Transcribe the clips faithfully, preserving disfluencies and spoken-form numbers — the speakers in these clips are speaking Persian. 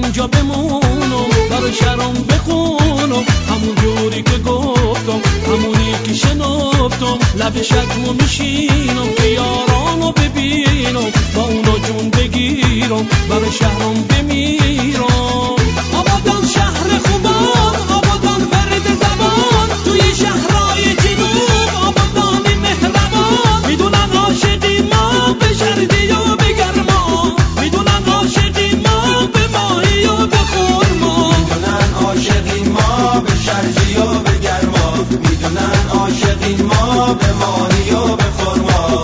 اینجا بمونم، برای شهرام بخونم همون جوری که گفتم، همونی که شنفتم. لب شکمو میشینم که یارانو ببینم، با اونا جون بگیرم، برای شهرام بمیرم. آبادان شهر خوبان، آبادان ورد زبان، توی شهرهای جنوب آبادانی مهربان. میدونن عاشقی ما به شرقی و به گرما، میدونن عاشقی ما به ماهی و به خرما، میدونن عاشقی ما به شرقی و به گرما، میدونن عاشقی ما به ماهی و به خرما.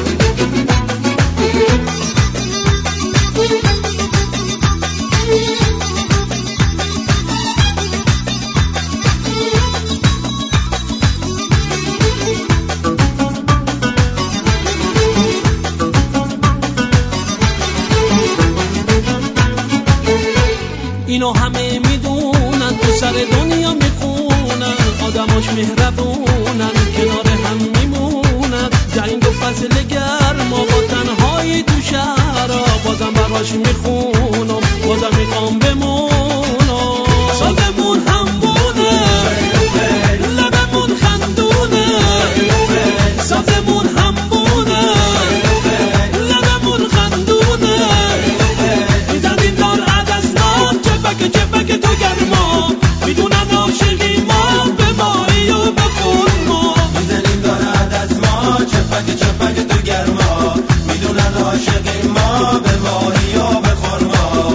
اینو همه میدونن، تو سر دنیا میخونن، آدماش مهربونن، کنار هم میمونن. جنگ و فصل گرما با تنهایی تو شهرها، بازم براش میخونم، بازم میخوام بمونم. سازمون همونه، لبمون خندونه، سازمون همونه، لبمون خندونه. میزنیم دار عدسنام، چپک چپک تو گرما، میدونن عاشقی ما به ماهی و به خرما. میزنیم دارد از ما، چپک چپک تو گرما، میدونن عاشقی ما به ماهی و به خرما.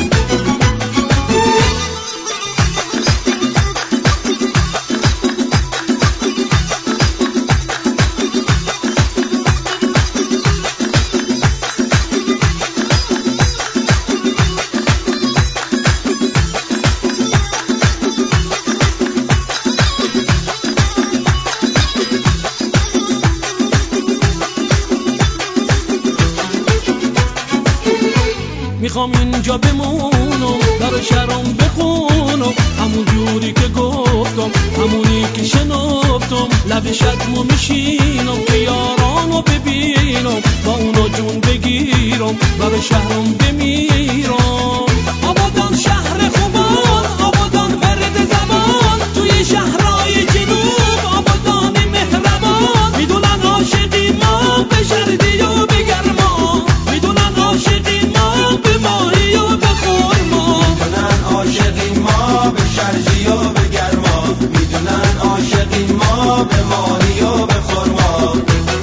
میخوام اینجا بمونم، برای شهرام بخونم همون جوری که گفتم، همونی که شنفتم. لب شکمو میشینم که یارانو ببینم، با اونا جون بگیرم، برای شهرام بمیرم. آبادان شهر خوبان، آبادان ورد زبان، توی شهرهای جنوب آبادانی مهربان. میدونن عاشقی ما به شرقی و به گرما، میدونن عاشقی ما به ماهی و به خرما، میدونن عاشقی ما به شرقی و به گرما، میدونن عاشقی ما به ماهی و به خرما.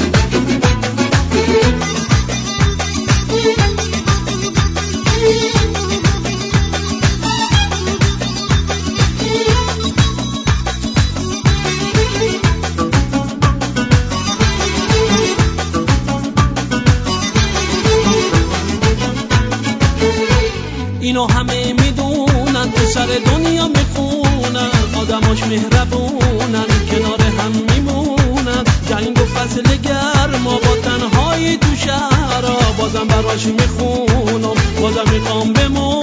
اینو همه میدونن، تو سر دنیا میخونن، آدماش مهربونن، کنار هم میمونن. جنگ و فصل گرما با تنهایی تو شهرها، بازم براش میخونم، بازم میخوام بمونم.